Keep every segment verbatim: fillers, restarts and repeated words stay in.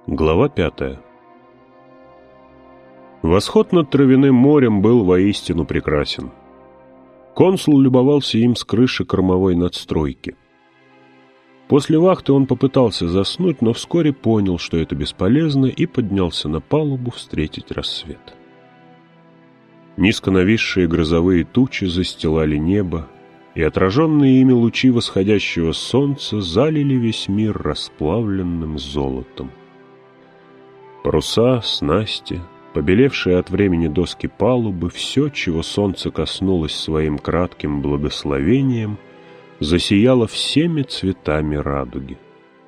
Глава пятая. Восход над Травяным морем был воистину прекрасен. Консул любовался им с крыши кормовой надстройки. После вахты он попытался заснуть, но вскоре понял, что это бесполезно, и поднялся на палубу встретить рассвет. Низко нависшие грозовые тучи застилали небо, и отраженные ими лучи восходящего солнца залили весь мир расплавленным золотом. Паруса, снасти, побелевшие от времени доски палубы, все, чего солнце коснулось своим кратким благословением, засияло всеми цветами радуги.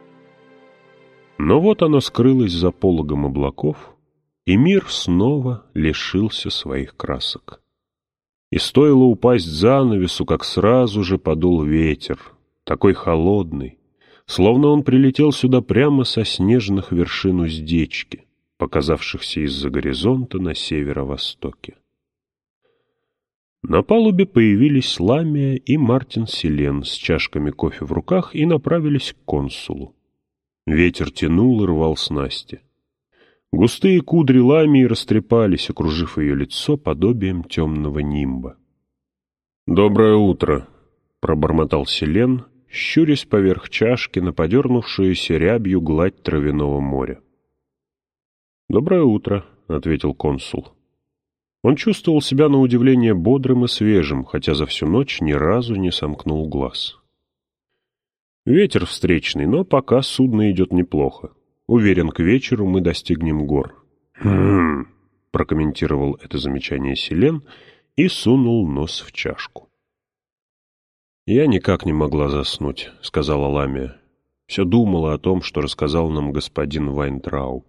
Но вот оно скрылось за пологом облаков, и мир снова лишился своих красок. И стоило упасть занавесу, как сразу же подул ветер, такой холодный, словно он прилетел сюда прямо со снежных вершин уздечки, показавшихся из-за горизонта на северо-востоке. На палубе появились Ламия и Мартин Силен с чашками кофе в руках и направились к консулу. Ветер тянул и рвал снасти. Густые кудри Ламии растрепались, окружив ее лицо подобием темного нимба. «Доброе утро!» — пробормотал Силен, щурясь поверх чашки на подернувшуюся рябью гладь Травяного моря. «Доброе утро», — ответил консул. Он чувствовал себя на удивление бодрым и свежим, хотя за всю ночь ни разу не сомкнул глаз. «Ветер встречный, но пока судно идет неплохо. Уверен, к вечеру мы достигнем гор». «Хм», — прокомментировал это замечание Силен и сунул нос в чашку. «Я никак не могла заснуть», — сказала Ламия. «Все думала о том, что рассказал нам господин Вайнтрауб».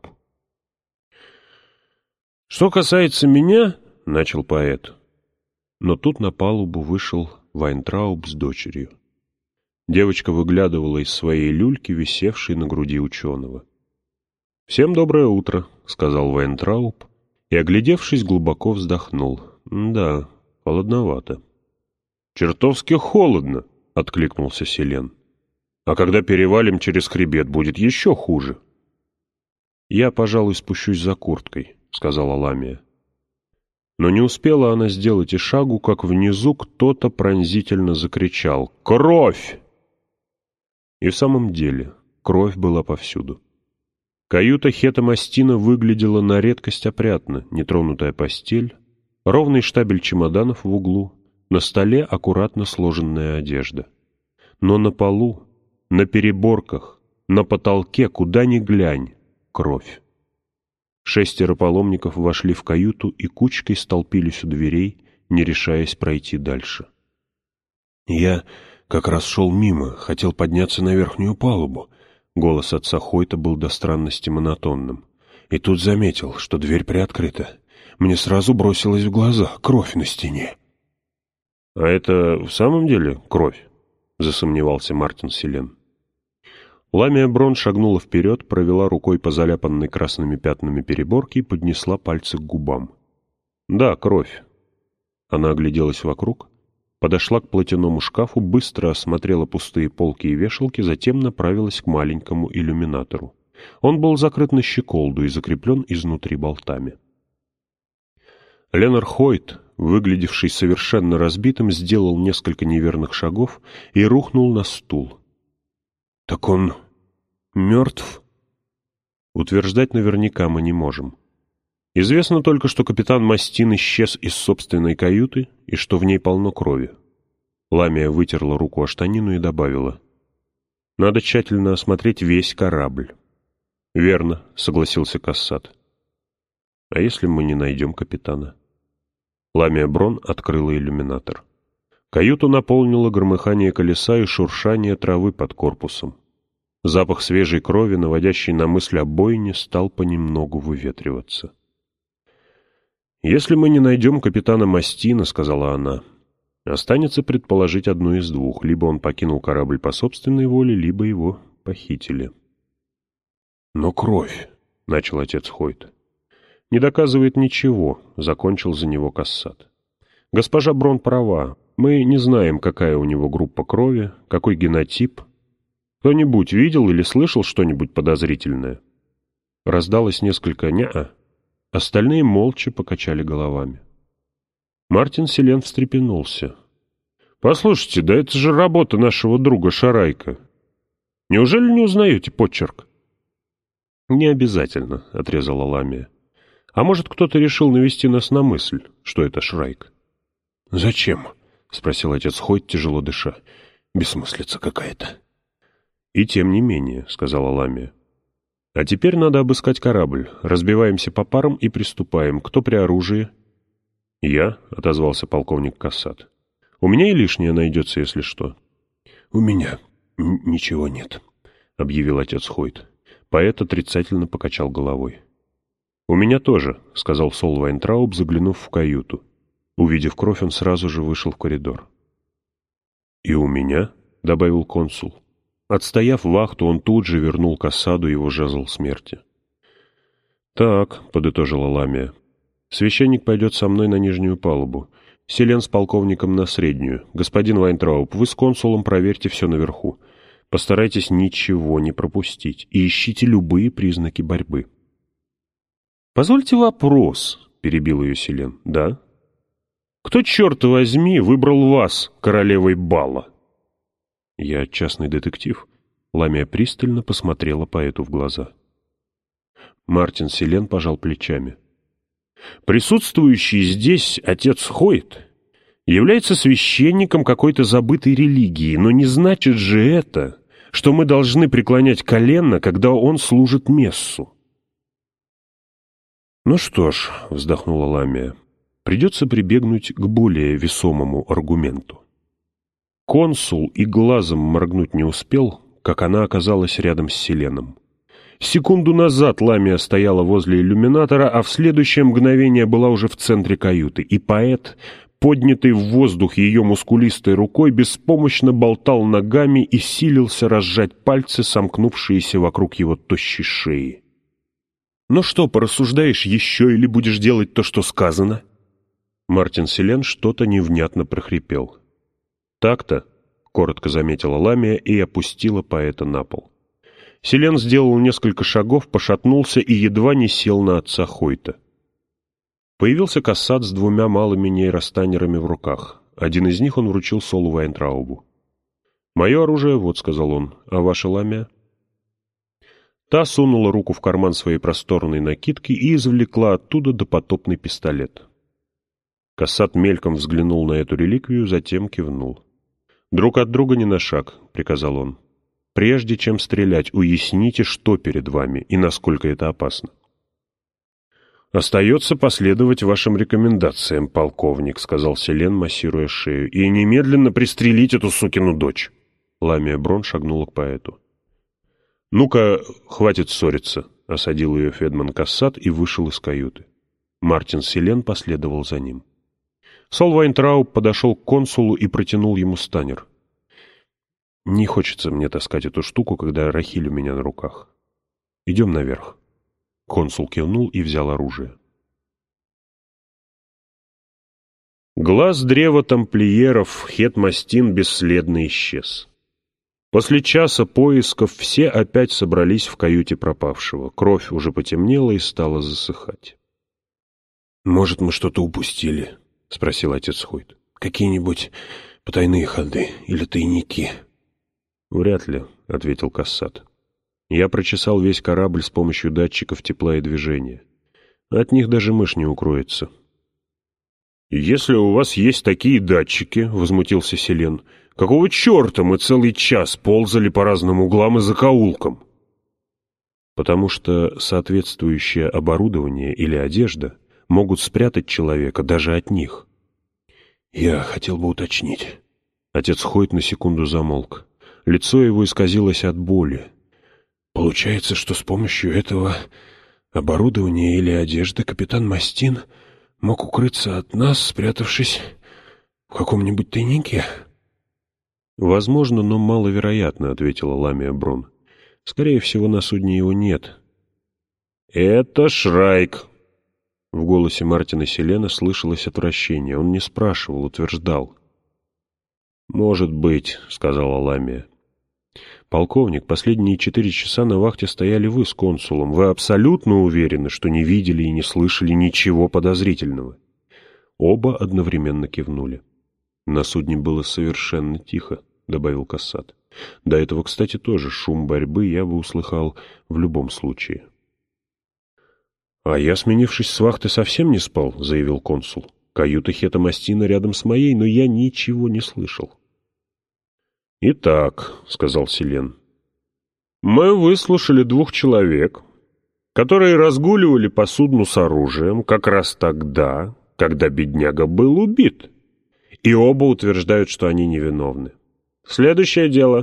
«Что касается меня», — начал поэт. Но тут на палубу вышел Вайнтрауб с дочерью. Девочка выглядывала из своей люльки, висевшей на груди ученого. «Всем доброе утро», — сказал Вайнтрауб, и, оглядевшись, глубоко вздохнул. «Да, холодновато». «Чертовски холодно», — откликнулся Силен. «А когда перевалим через хребет, будет еще хуже». «Я, пожалуй, спущусь за курткой», — сказала Ламия. Но не успела она сделать и шагу, как внизу кто-то пронзительно закричал: «Кровь!» И в самом деле кровь была повсюду. Каюта Хета Мастина выглядела на редкость опрятно: нетронутая постель, ровный штабель чемоданов в углу, на столе аккуратно сложенная одежда. Но на полу, на переборках, на потолке, куда ни глянь, кровь. Шестеро паломников вошли в каюту и кучкой столпились у дверей, не решаясь пройти дальше. «Я как раз шел мимо, хотел подняться на верхнюю палубу». Голос отца Хойта был до странности монотонным. «И тут заметил, что дверь приоткрыта. Мне сразу бросилось в глаза кровь на стене». «А это в самом деле кровь?» — засомневался Мартин Силен. Ламия Брон шагнула вперед, провела рукой по заляпанной красными пятнами переборке и поднесла пальцы к губам. «Да, кровь». Она огляделась вокруг, подошла к платяному шкафу, быстро осмотрела пустые полки и вешалки, затем направилась к маленькому иллюминатору. Он был закрыт на щеколду и закреплен изнутри болтами. Ленар Хойт, выглядевший совершенно разбитым, сделал несколько неверных шагов и рухнул на стул. «Так он мертв?» Утверждать наверняка мы не можем. Известно только, что капитан Мастин исчез из собственной каюты и что в ней полно крови. Ламия вытерла руку о штанину и добавила: «Надо тщательно осмотреть весь корабль». «Верно», — согласился Кассат. «А если мы не найдем капитана?» Ламия Брон открыла иллюминатор. Каюту наполнило громыхание колеса и шуршание травы под корпусом. Запах свежей крови, наводящий на мысль о бойне, стал понемногу выветриваться. «Если мы не найдем капитана Мастина, — сказала она, — останется предположить одно из двух: либо он покинул корабль по собственной воле, либо его похитили». «Но кровь, — начал отец Хойт. «Не доказывает ничего, — закончил за него Кассат. Госпожа Брон права. Мы не знаем, какая у него группа крови, какой генотип. Кто-нибудь видел или слышал что-нибудь подозрительное?» Раздалось несколько «ня-а». Остальные молча покачали головами. Мартин Селен встрепенулся. «Послушайте, да это же работа нашего друга Шарайка. Неужели не узнаете почерк?» «Не обязательно», — отрезала Ламия. «А может, кто-то решил навести нас на мысль, что это Шрайк?» «Зачем?» — спросил отец Хойт, тяжело дыша. «Бессмыслица какая-то». «И тем не менее», — сказала Ламия. «А теперь надо обыскать корабль. Разбиваемся по парам и приступаем. Кто при оружии?» «Я», — отозвался полковник Кассат. «У меня и лишнее найдется, если что». «У меня ничего нет», — объявил отец Хойт. Поэт отрицательно покачал головой. «У меня тоже», — сказал Сол Вайнтрауб, заглянув в каюту. Увидев кровь, он сразу же вышел в коридор. «И у меня», — добавил консул. Отстояв вахту, он тут же вернул к осаду его жезл смерти. «Так», — подытожила Ламия, — «священник пойдет со мной на нижнюю палубу. Селен с полковником на среднюю. Господин Вайнтрауб, вы с консулом проверьте все наверху. Постарайтесь ничего не пропустить и ищите любые признаки борьбы». «Позвольте вопрос», — перебил ее Селен. «Да? Кто, черт возьми, выбрал вас королевой бала?» «Я частный детектив». Ламия пристально посмотрела поэту в глаза. Мартин Селен пожал плечами. «Присутствующий здесь отец Хойт является священником какой-то забытой религии, но не значит же это, что мы должны преклонять колено, когда он служит мессу». «Ну что ж», — вздохнула Ламия, — «придется прибегнуть к более весомому аргументу». Консул и глазом моргнуть не успел, как она оказалась рядом с Селеном. Секунду назад Ламия стояла возле иллюминатора, а в следующее мгновение была уже в центре каюты, и поэт, поднятый в воздух ее мускулистой рукой, беспомощно болтал ногами и силился разжать пальцы, сомкнувшиеся вокруг его тощей шеи. «Ну что, порассуждаешь еще или будешь делать то, что сказано?» Мартин Селен что-то невнятно прохрипел. «Так-то», — коротко заметила Ламия и опустила поэта на пол. Селен сделал несколько шагов, пошатнулся и едва не сел на отца Хойта. Появился Кассат с двумя малыми нейростанерами в руках. Один из них он вручил Солу Вайнтраубу. «Мое оружие, вот», — сказал он, — «а ваша, Ламия?» Та сунула руку в карман своей просторной накидки и извлекла оттуда допотопный пистолет. Кассат мельком взглянул на эту реликвию, затем кивнул. «Друг от друга не на шаг», — приказал он. «Прежде чем стрелять, уясните, что перед вами и насколько это опасно». «Остается последовать вашим рекомендациям, полковник», — сказал Селен, массируя шею, — «и немедленно пристрелить эту сукину дочь». Ламия Брон шагнула к поэту. «Ну-ка, хватит ссориться», — осадил ее Федман Кассат и вышел из каюты. Мартин Селен последовал за ним. Сол Вайнтрауб подошел к консулу и протянул ему станер. «Не хочется мне таскать эту штуку, когда Рахиль у меня на руках. Идем наверх». Консул кивнул и взял оружие. Глаз древа тамплиеров Хет-Мастин бесследно исчез. После часа поисков все опять собрались в каюте пропавшего. Кровь уже потемнела и стала засыхать. «Может, мы что-то упустили?» — спросил отец Хойт. «Какие-нибудь потайные ходы или тайники?» «Вряд ли», — ответил Кассат. «Я прочесал весь корабль с помощью датчиков тепла и движения. От них даже мышь не укроется». «Если у вас есть такие датчики, — возмутился Селен, — какого черта мы целый час ползали по разным углам и закоулкам?» «Потому что соответствующее оборудование или одежда могут спрятать человека даже от них». «Я хотел бы уточнить». Отец Хойт на секунду замолк. Лицо его исказилось от боли. «Получается, что с помощью этого оборудования или одежды капитан Мастин мог укрыться от нас, спрятавшись в каком-нибудь тайнике?» «Возможно, но маловероятно», — ответила Ламия Брон. «Скорее всего, на судне его нет». «Это Шрайк!» В голосе Мартина Селена слышалось отвращение. Он не спрашивал, утверждал. «Может быть», — сказала Ламия. «Полковник, последние четыре часа на вахте стояли вы с консулом. Вы абсолютно уверены, что не видели и не слышали ничего подозрительного?» Оба одновременно кивнули. «На судне было совершенно тихо», — добавил Кассат. «До этого, кстати, тоже шум борьбы я бы услыхал в любом случае». «А я, сменившись с вахты, совсем не спал», — заявил консул. «Каюта Хета Мастина рядом с моей, но я ничего не слышал». «Итак», — сказал Селен, — «мы выслушали двух человек, которые разгуливали по судну с оружием как раз тогда, когда бедняга был убит, и оба утверждают, что они невиновны. Следующее дело».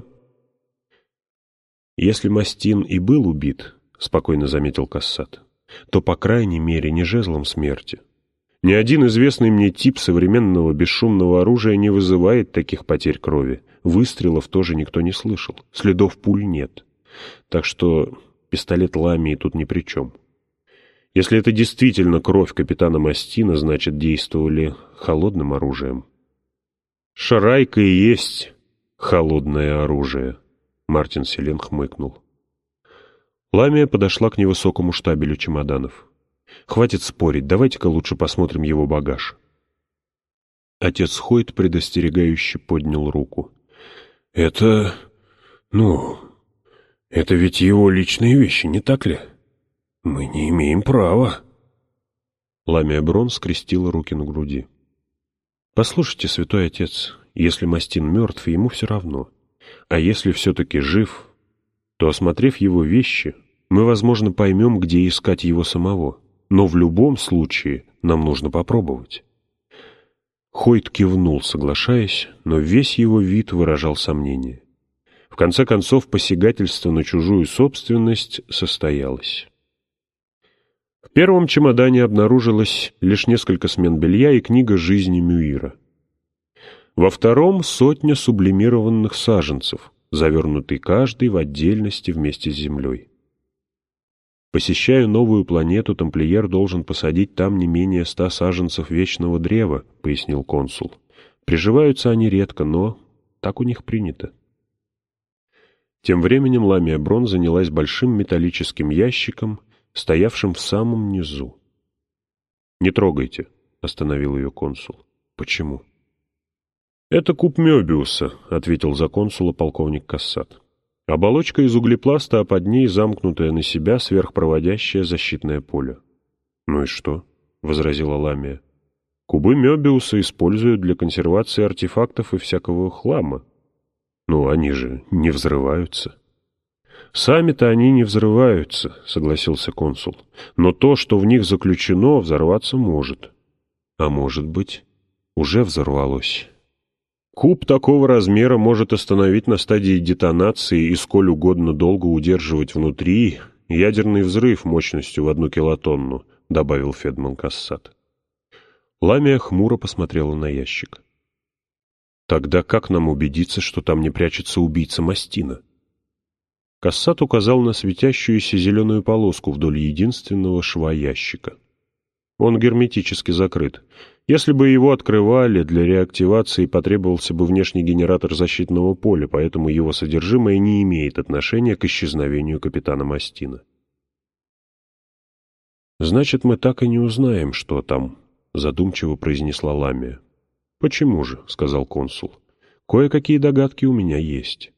«Если Мастин и был убит, — спокойно заметил Кассат, — то, по крайней мере, не жезлом смерти. Ни один известный мне тип современного бесшумного оружия не вызывает таких потерь крови. Выстрелов тоже никто не слышал. Следов пуль нет. Так что пистолет Ламии тут ни при чем. Если это действительно кровь капитана Мастина, значит, действовали холодным оружием». «Шарайка и есть холодное оружие», — Мартин Селен хмыкнул. Ламия подошла к невысокому штабелю чемоданов. «Хватит спорить, давайте-ка лучше посмотрим его багаж». Отец Хойт предостерегающе поднял руку. «Это... ну... это ведь его личные вещи, не так ли? Мы не имеем права». Ламия Брон скрестила руки на груди. «Послушайте, святой отец, если Мастин мертв, ему все равно. А если все-таки жив, то, осмотрев его вещи, мы, возможно, поймем, где искать его самого. Но в любом случае нам нужно попробовать». Хойт кивнул, соглашаясь, но весь его вид выражал сомнение. В конце концов, посягательство на чужую собственность состоялось. В первом чемодане обнаружилось лишь несколько смен белья и книга жизни Мюира. Во втором — сотня сублимированных саженцев, завернутый каждый в отдельности вместе с землей. «Посещая новую планету, тамплиер должен посадить там не менее ста саженцев вечного древа», — пояснил консул. «Приживаются они редко, но так у них принято». Тем временем Ламия Брон занялась большим металлическим ящиком, стоявшим в самом низу. «Не трогайте», — остановил ее консул. «Почему?» «Это куб Мёбиуса», — ответил за консула полковник Кассат. «Оболочка из углепласта, а под ней замкнутое на себя сверхпроводящее защитное поле». «Ну и что?» — возразила Ламия. «Кубы Мёбиуса используют для консервации артефактов и всякого хлама. Ну, они же не взрываются». «Сами-то они не взрываются», — согласился консул. «Но то, что в них заключено, взорваться может». «А может быть, уже взорвалось». Куб такого размера может остановить на стадии детонации и сколь угодно долго удерживать внутри ядерный взрыв мощностью в одну килотонну, — добавил Федман Кассат. Ламия хмуро посмотрела на ящик. «Тогда как нам убедиться, что там не прячется убийца Мастина?» Кассат указал на светящуюся зеленую полоску вдоль единственного шва ящика. «Он герметически закрыт. Если бы его открывали, для реактивации потребовался бы внешний генератор защитного поля, поэтому его содержимое не имеет отношения к исчезновению капитана Мастина». «Значит, мы так и не узнаем, что там», — задумчиво произнесла Ламия. «Почему же?» — сказал консул. «Кое-какие догадки у меня есть».